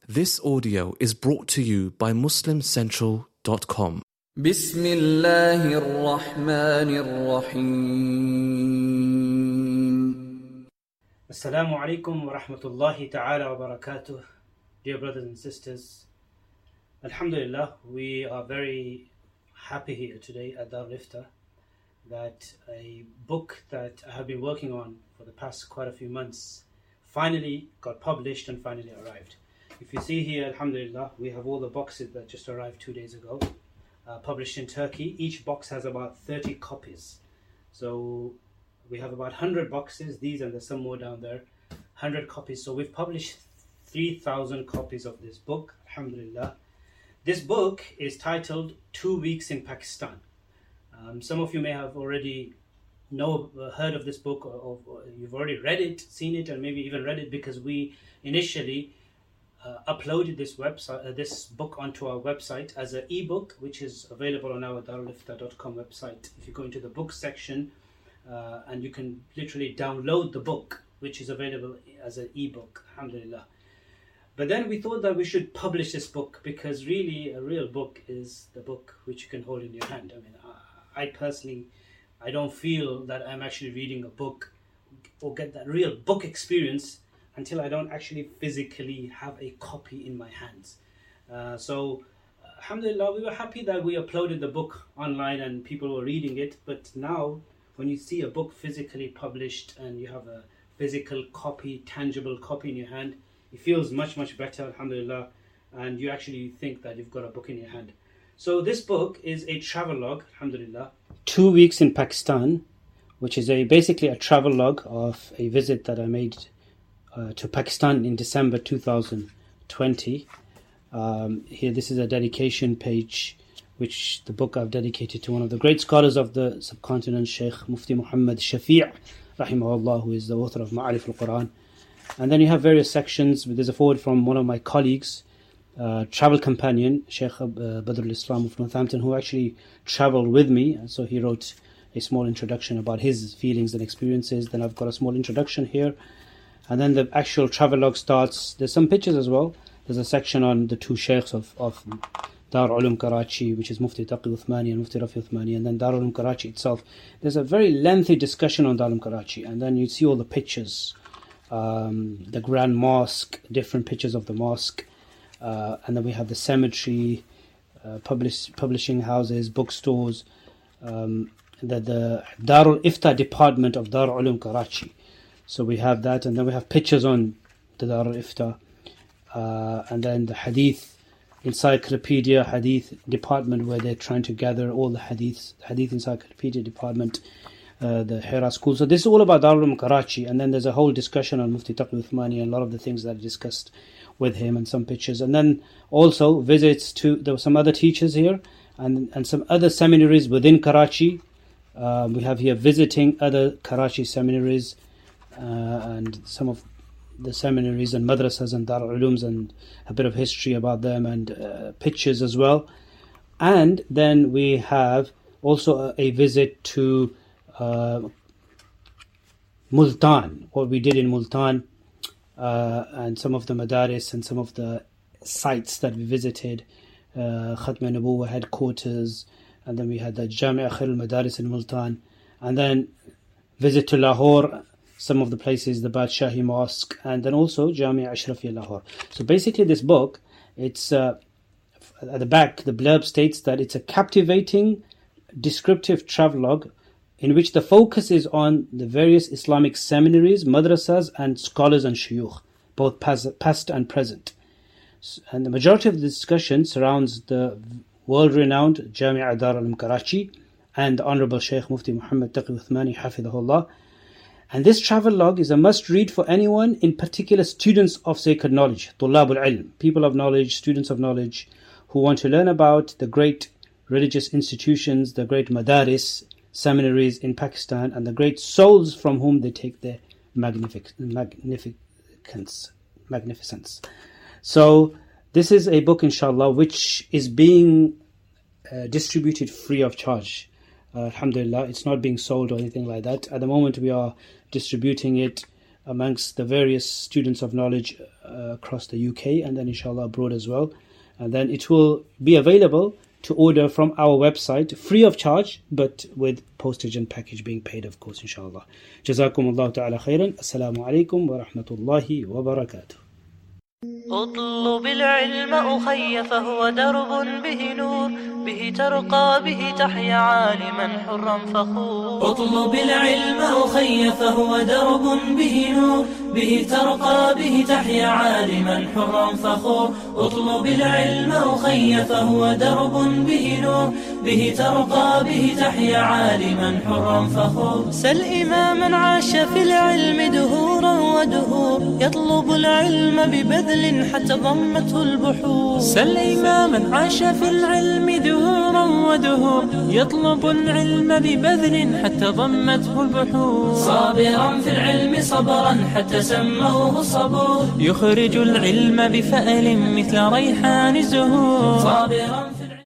This audio is brought to you by MuslimCentral.com. بسم الله الرحمن الرحيم. Assalamu alaikum wa rahmatullahi ta'ala wa barakatuh. Dear brothers and sisters, Alhamdulillah, we are very happy here today at Darul Ifta that a book that I have been working on for the past quite a few months finally got published and finally arrived. If you see here, Alhamdulillah, we have all the boxes that just arrived 2 days ago, published in Turkey. Each box has about 30 copies. So we have about 100 boxes, these and there's some more down there, 100 copies. So we've published 3,000 copies of this book, Alhamdulillah. This book is titled 2 Weeks in Pakistan. Some of you may have already heard of this book, or you've already read it, seen it, and maybe even read it because we initially uploaded this book onto our website as an ebook, which is available on our darulifta.com website. If you go into the book section, and you can literally download the book, which is available as an ebook, alhamdulillah. But then we thought that we should publish this book because really a real book is the book which you can hold in your hand. I mean, I personally, I don't feel that I'm actually reading a book or get that real book experience until I don't actually physically have a copy in my hands. So alhamdulillah, we were happy that we uploaded the book online and people were reading it. But now when you see a book physically published and you have a physical copy, tangible copy in your hand, it feels much, much better, alhamdulillah, and you actually think that you've got a book in your hand. So this book is a travelogue, alhamdulillah, 2 weeks in Pakistan, which is basically a travelogue of a visit that I made to Pakistan in December 2020. Here, this is a dedication page, which the book I've dedicated to one of the great scholars of the subcontinent, Sheikh Mufti Muhammad Shafi', rahimahullah, who is the author of Ma'arif al-Quran. And then you have various sections. There's a foreword from one of my colleagues, travel companion, Sheikh Badrul Islam of Northampton, who actually traveled with me. So he wrote a small introduction about his feelings and experiences. Then I've got a small introduction here. And then the actual travelogue starts. There's some pictures as well. There's a section on the two sheikhs of Dar Ulum Karachi, which is Mufti Taqi Uthmani and Mufti Rafi Uthmani, and then Dar Ulum Karachi itself. There's a very lengthy discussion on Dar Ulum Karachi, and then you see all the pictures, the Grand Mosque, different pictures of the mosque, and then we have the cemetery, publishing houses, bookstores, the Darul Ifta department of Dar Ulum Karachi. So we have that, and then we have pictures on the Darul Ifta, and then the Hadith Encyclopedia, Hadith department, where they're trying to gather all the Hadith Encyclopedia department, the Hira school. So this is all about Darul Ulum Karachi, and then there's a whole discussion on Mufti Taqi Uthmani and a lot of the things that are discussed with him and some pictures. And then also visits to, there were some other teachers here and some other seminaries within Karachi. We have here visiting other Karachi seminaries, and some of the seminaries and madrasas and Darul Ulums, and a bit of history about them, and pictures as well. And then we have also a visit to Multan, what we did in Multan, and some of the madaris and some of the sites that we visited, Khatm Nabuwa headquarters, and then we had the Jami' Akhir al-Madaris in Multan, and then visit to Lahore, some of the places, the Badshahi Mosque, and then also Jami' Ashrafi Lahore. So basically this book, it's at the back, the blurb states that it's a captivating, descriptive travelogue in which the focus is on the various Islamic seminaries, madrasas, and scholars and shuyukh, both past and present. And the majority of the discussion surrounds the world-renowned Jami' Dar Ulum Karachi and the Honorable Sheikh Mufti Muhammad Taqi Uthmani, Hafidhahullah. And this travelogue is a must-read for anyone, in particular students of sacred knowledge, Tullabul Ilm, people of knowledge, students of knowledge, who want to learn about the great religious institutions, the great madaris, seminaries in Pakistan, and the great souls from whom they take their magnificence. So this is a book, inshallah, which is being distributed free of charge. Alhamdulillah, it's not being sold or anything like that. At the moment we are distributing it amongst the various students of knowledge across the UK and then inshallah abroad as well. And then it will be available to order from our website free of charge, but with postage and package being paid, of course, inshallah. Jazakumullahu ta'ala khairan. Assalamu alaikum wa rahmatullahi wa barakatuh. اطلب العلم أخي فهو درب به نور به ترقى به تحيا عالما حرا فخور. اطلب العلم أخي فهو درب به نور به ترقى به تحيا عالما حرا فخور. اطلب العلم أخي فهو درب به نور به ترقى به تحيا عالما حرا فخور. سل إماما عاش في العلم دهورا ودهور يطلب العلم ببذل حتى ضمته البحور. سل إماما عاش في العلم دهورا ودهور يطلب العلم ببذل حتى ضمته البحور. صابرا في العلم صبرا حتى سموه صبور يخرج العلم بفأل مثل ريحان الزهور. صابرا في